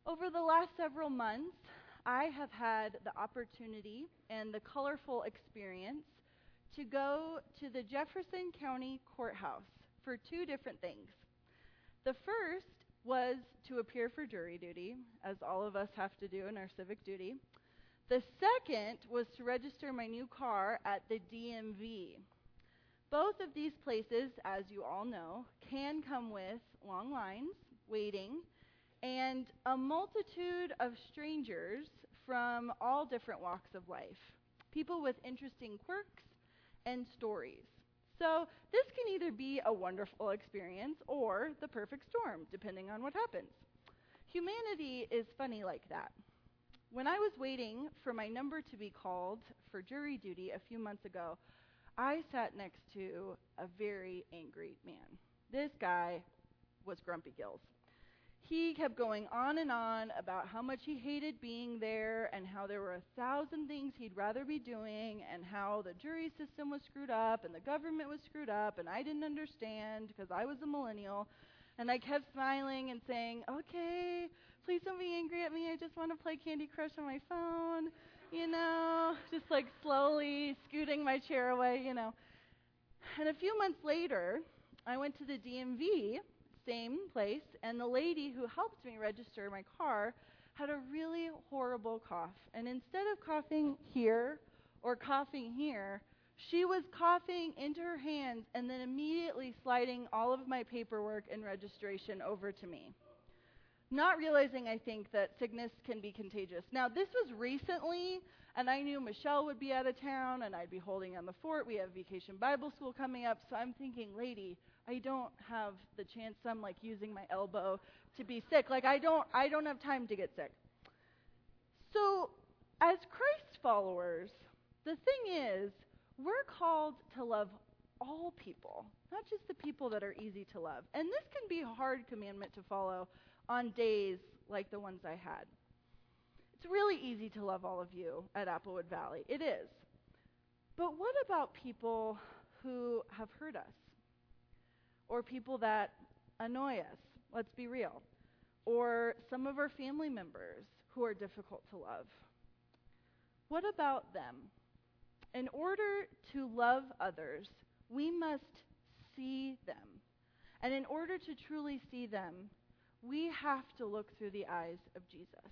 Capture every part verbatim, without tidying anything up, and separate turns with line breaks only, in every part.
Over the last several months, I have had the opportunity and the colorful experience to go to the Jefferson County Courthouse for two different things. The first was to appear for jury duty, as all of us have to do in our civic duty. The second was to register my new car at the D M V. Both of these places, as you all know, can come with long lines, waiting, and a multitude of strangers from all different walks of life. People with interesting quirks and stories. So this can either be a wonderful experience or the perfect storm, depending on what happens. Humanity is funny like that. When I was waiting for my number to be called for jury duty a few months ago, I sat next to a very angry man. This guy was Grumpy Gills. He kept going on and on about how much he hated being there and how there were a thousand things he'd rather be doing and how the jury system was screwed up and the government was screwed up and I didn't understand because I was a millennial. And I kept smiling and saying, okay, please don't be angry at me. I just want to play Candy Crush on my phone, you know, just like slowly scooting my chair away, you know. And a few months later, I went to the D M V, same place, and the lady who helped me register my car had a really horrible cough. And instead of coughing here or coughing here, she was coughing into her hands and then immediately sliding all of my paperwork and registration over to me. Not realizing, I think, that sickness can be contagious. Now, this was recently, and I knew Michelle would be out of town, and I'd be holding on the fort. We have Vacation Bible School coming up, so I'm thinking, lady, I don't have the chance. I'm like using my elbow to be sick. Like I don't, I don't have time to get sick. So, as Christ followers, the thing is, we're called to love all people, not just the people that are easy to love. And this can be a hard commandment to follow on days like the ones I had. It's really easy to love all of you at Applewood Valley. It is. But what about people who have hurt us? Or people that annoy us? Let's be real. Or some of our family members who are difficult to love. What about them? In order to love others, we must see them. And in order to truly see them, we have to look through the eyes of Jesus.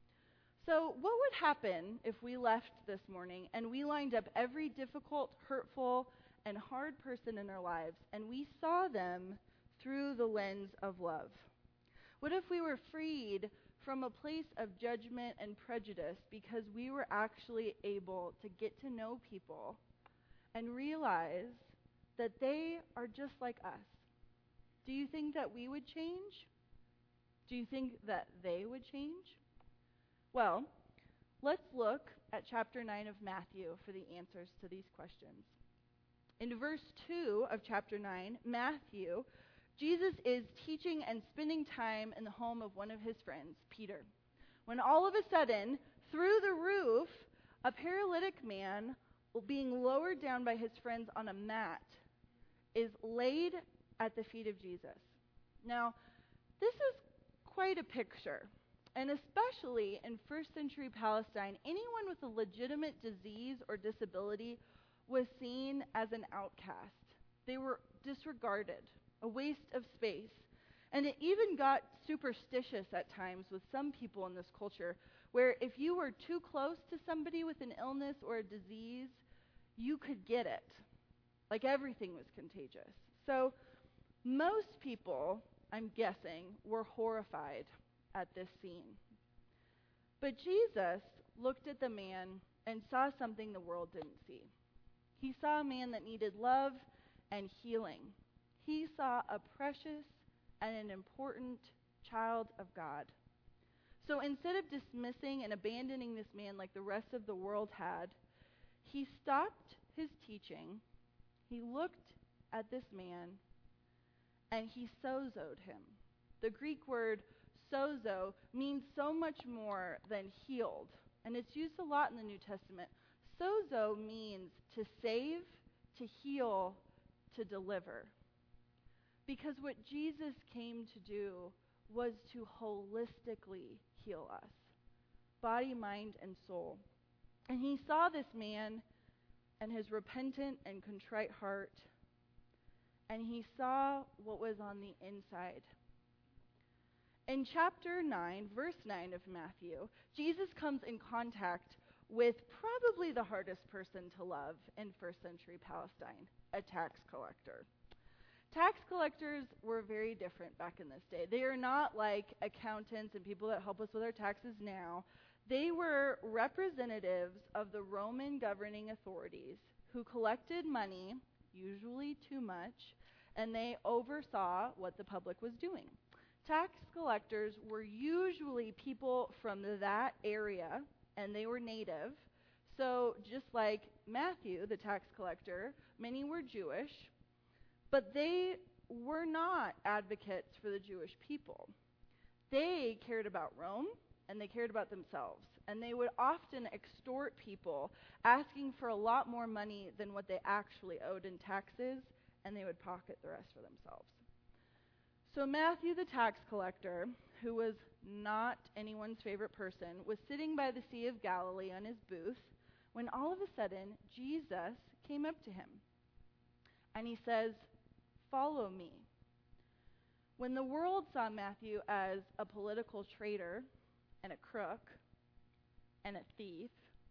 So what would happen if we left this morning and we lined up every difficult, hurtful, and hard person in our lives and we saw them through the lens of love? What if we were freed from a place of judgment and prejudice because we were actually able to get to know people and realize that they are just like us? Do you think that we would change? Do you think that they would change? Well, let's look at chapter nine of Matthew for the answers to these questions. In verse two of chapter nine, Matthew, Jesus is teaching and spending time in the home of one of his friends, Peter, when all of a sudden, through the roof, a paralytic man, being lowered down by his friends on a mat, is laid at the feet of Jesus. Now, this is quite a picture, and especially in first century Palestine, anyone with a legitimate disease or disability was seen as an outcast. They were disregarded. A waste of space. And it even got superstitious at times with some people in this culture, where if you were too close to somebody with an illness or a disease, you could get it. Like everything was contagious. So most people, I'm guessing, were horrified at this scene. But Jesus looked at the man and saw something the world didn't see. He saw a man that needed love and healing. He saw a precious and an important child of God. So instead of dismissing and abandoning this man like the rest of the world had, he stopped his teaching, he looked at this man, and he sozoed him. The Greek word sozo means so much more than healed, and it's used a lot in the New Testament. Sozo means to save, to heal, to deliver. Because what Jesus came to do was to holistically heal us, body, mind, and soul. And he saw this man and his repentant and contrite heart, and he saw what was on the inside. In chapter nine, verse nine of Matthew, Jesus comes in contact with probably the hardest person to love in first century Palestine, a tax collector. Tax collectors were very different back in this day. They are not like accountants and people that help us with our taxes now. They were representatives of the Roman governing authorities who collected money, usually too much, and they oversaw what the public was doing. Tax collectors were usually people from that area, and they were native. So just like Matthew, the tax collector, many were Jewish, but they were not advocates for the Jewish people. They cared about Rome, and they cared about themselves. And they would often extort people, asking for a lot more money than what they actually owed in taxes, and they would pocket the rest for themselves. So Matthew, the tax collector, who was not anyone's favorite person, was sitting by the Sea of Galilee on his booth when all of a sudden Jesus came up to him. And he says, "Follow me." When the world saw Matthew as a political traitor and a crook and a thief,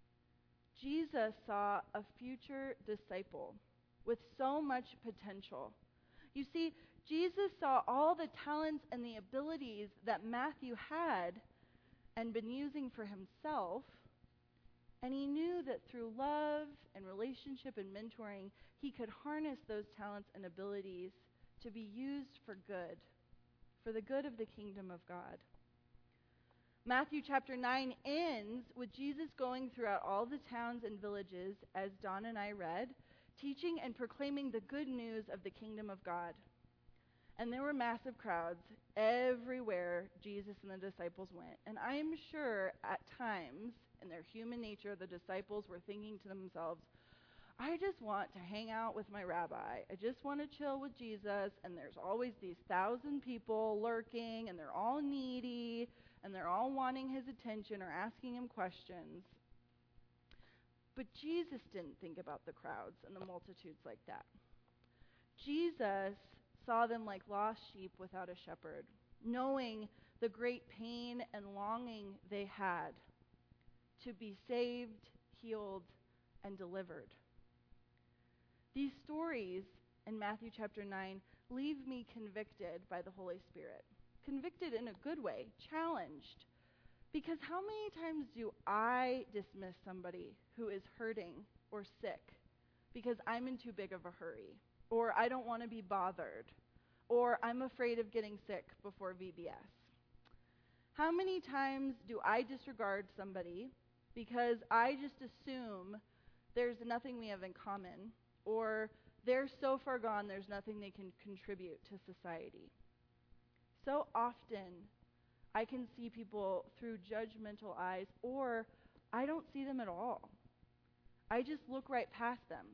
Jesus saw a future disciple with so much potential. You see, Jesus saw all the talents and the abilities that Matthew had and been using for himself, and he knew that through love and relationship and mentoring, he could harness those talents and abilities to be used for good, for the good of the kingdom of God. Matthew chapter nine ends with Jesus going throughout all the towns and villages, as Don and I read, teaching and proclaiming the good news of the kingdom of God. And there were massive crowds everywhere Jesus and the disciples went. And I am sure at times, in their human nature, the disciples were thinking to themselves, I just want to hang out with my rabbi. I just want to chill with Jesus. And there's always these thousand people lurking, and they're all needy, and they're all wanting his attention or asking him questions. But Jesus didn't think about the crowds and the multitudes like that. Jesus saw them like lost sheep without a shepherd, knowing the great pain and longing they had to be saved, healed, and delivered. These stories in Matthew chapter nine leave me convicted by the Holy Spirit. Convicted in a good way, challenged. Because how many times do I dismiss somebody who is hurting or sick because I'm in too big of a hurry, or I don't want to be bothered, or I'm afraid of getting sick before V B S? How many times do I disregard somebody because I just assume there's nothing we have in common, or they're so far gone there's nothing they can contribute to society? So often I can see people through judgmental eyes, or I don't see them at all. I just look right past them.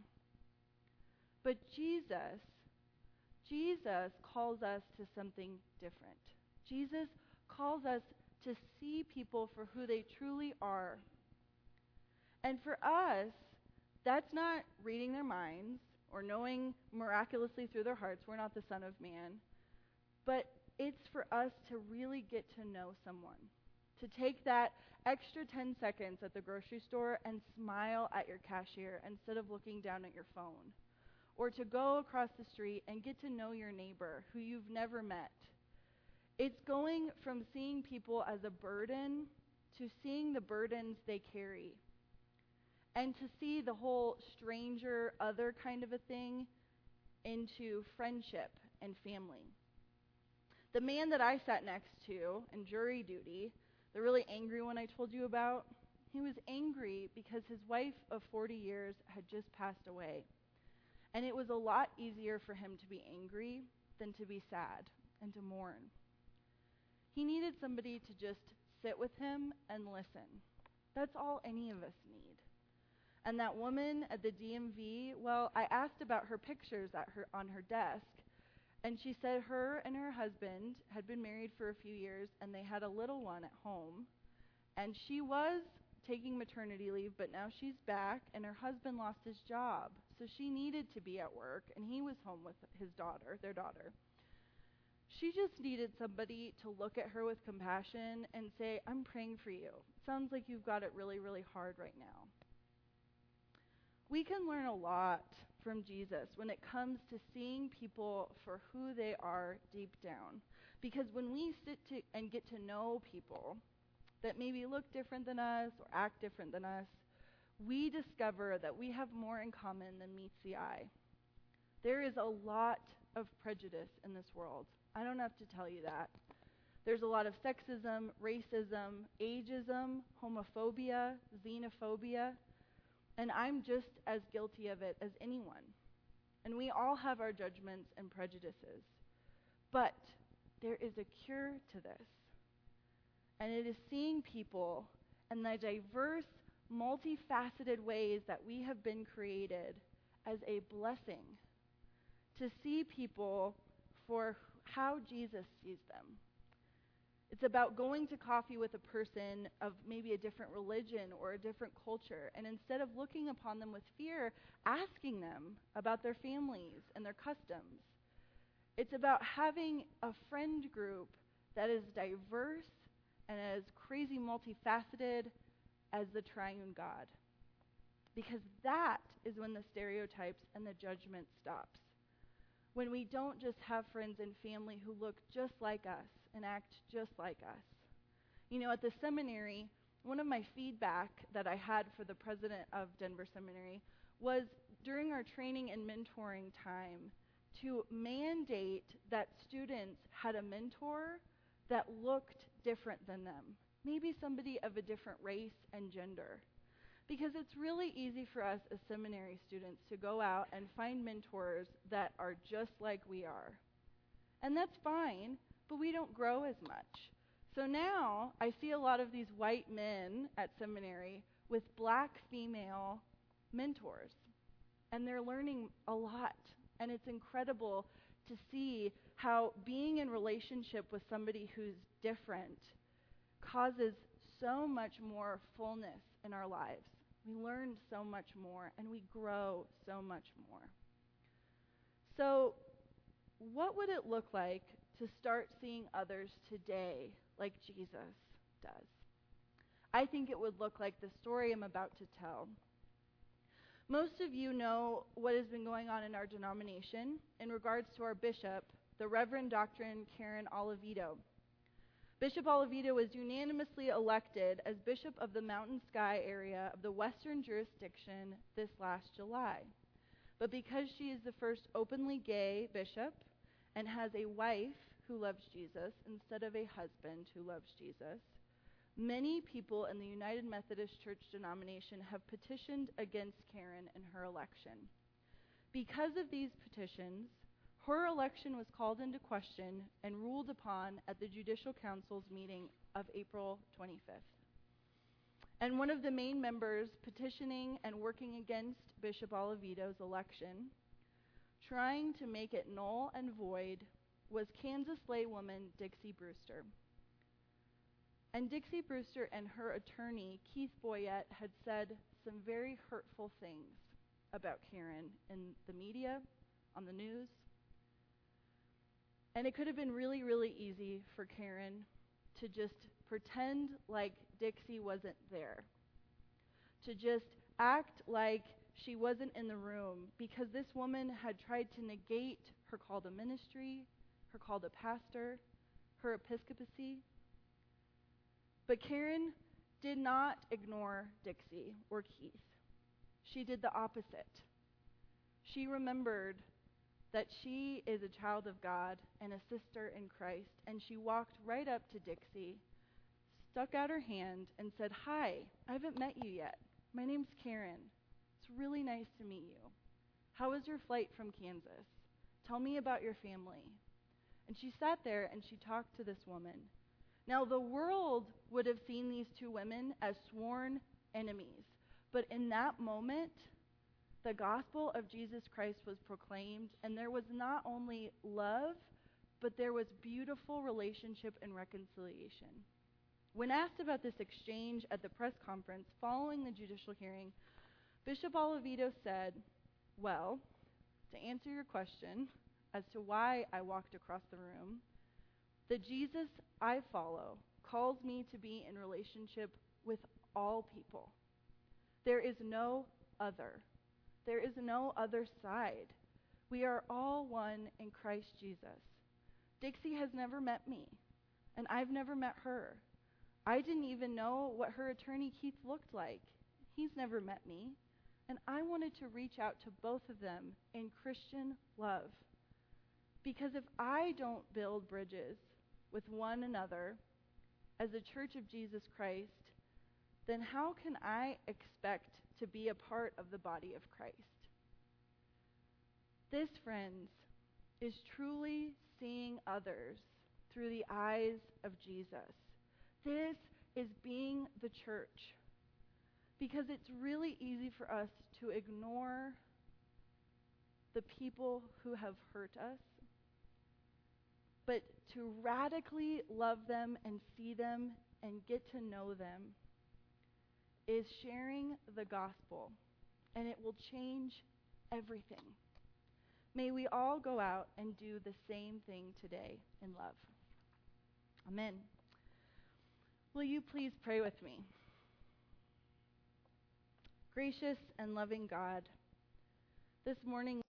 But Jesus, Jesus calls us to something different. Jesus calls us to see people for who they truly are. And for us, that's not reading their minds or knowing miraculously through their hearts. We're not the Son of Man. But it's for us to really get to know someone, to take that extra ten seconds at the grocery store and smile at your cashier instead of looking down at your phone, or to go across the street and get to know your neighbor who you've never met. It's going from seeing people as a burden to seeing the burdens they carry, and to see the whole stranger, other kind of a thing into friendship and family. The man that I sat next to in jury duty, the really angry one I told you about, he was angry because his wife of forty years had just passed away. And it was a lot easier for him to be angry than to be sad and to mourn. He needed somebody to just sit with him and listen. That's all any of us need. And that woman at the D M V, well, I asked about her pictures at her on her desk, And she said her and her husband had been married for a few years, and they had a little one at home. And she was taking maternity leave, but now she's back, and her husband lost his job. So she needed to be at work, and he was home with his daughter, their daughter. She just needed somebody to look at her with compassion and say, I'm praying for you. It sounds like you've got it really, really hard right now. We can learn a lot from Jesus when it comes to seeing people for who they are deep down. Because when we sit to and get to know people that maybe look different than us or act different than us, we discover that we have more in common than meets the eye. There is a lot of prejudice in this world. I don't have to tell you that. There's a lot of sexism, racism, ageism, homophobia, xenophobia, and I'm just as guilty of it as anyone. And we all have our judgments and prejudices. But there is a cure to this. And it is seeing people in the diverse, multifaceted ways that we have been created as a blessing. To see people for how Jesus sees them. It's about going to coffee with a person of maybe a different religion or a different culture, and instead of looking upon them with fear, asking them about their families and their customs. It's about having a friend group that is diverse and as crazy multifaceted as the triune God. Because that is when the stereotypes and the judgment stops. When we don't just have friends and family who look just like us and act just like us. You know, at the seminary, one of my feedback that I had for the president of Denver Seminary was during our training and mentoring time to mandate that students had a mentor that looked different than them. Maybe somebody of a different race and gender. Because it's really easy for us as seminary students to go out and find mentors that are just like we are. And that's fine, but we don't grow as much. So now I see a lot of these white men at seminary with black female mentors. And they're learning a lot. And it's incredible to see how being in relationship with somebody who's different causes so much more fullness in our lives. We learn so much more, and we grow so much more. So, what would it look like to start seeing others today like Jesus does? I think it would look like the story I'm about to tell. Most of you know what has been going on in our denomination in regards to our bishop, the Reverend Doctor Karen Oliveto. Bishop Oliveto was unanimously elected as Bishop of the Mountain Sky area of the Western Jurisdiction this last July. But because she is the first openly gay bishop and has a wife who loves Jesus instead of a husband who loves Jesus, many people in the United Methodist Church denomination have petitioned against Karen in her election. Because of these petitions, her election was called into question and ruled upon at the Judicial Council's meeting of April twenty-fifth. And one of the main members petitioning and working against Bishop Oliveto's election, trying to make it null and void, was Kansas laywoman Dixie Brewster. And Dixie Brewster and her attorney, Keith Boyett, had said some very hurtful things about Karen in the media, on the news. And it could have been really, really easy for Karen to just pretend like Dixie wasn't there. To just act like she wasn't in the room, because this woman had tried to negate her call to ministry, her call to pastor, her episcopacy. But Karen did not ignore Dixie or Keith. She did the opposite. She remembered that she is a child of God and a sister in Christ, and she walked right up to Dixie, stuck out her hand, and said, "Hi, I haven't met you yet. My name's Karen. It's really nice to meet you. How was your flight from Kansas? Tell me about your family." And she sat there and she talked to this woman. Now, the world would have seen these two women as sworn enemies, but in that moment, the gospel of Jesus Christ was proclaimed, and there was not only love, but there was beautiful relationship and reconciliation. When asked about this exchange at the press conference following the judicial hearing, Bishop Oliveto said, "Well, to answer your question as to why I walked across the room, the Jesus I follow calls me to be in relationship with all people. There is no other. There is no other side. We are all one in Christ Jesus. Dixie has never met me, and I've never met her. I didn't even know what her attorney Keith looked like. He's never met me, and I wanted to reach out to both of them in Christian love. Because if I don't build bridges with one another as a church of Jesus Christ, then how can I expect to be a part of the body of Christ?" This, friends, is truly seeing others through the eyes of Jesus. This is being the church. Because it's really easy for us to ignore the people who have hurt us, but to radically love them and see them and get to know them is sharing the gospel, and it will change everything. May we all go out and do the same thing today in love. Amen. Will you please pray with me? Gracious and loving God, this morning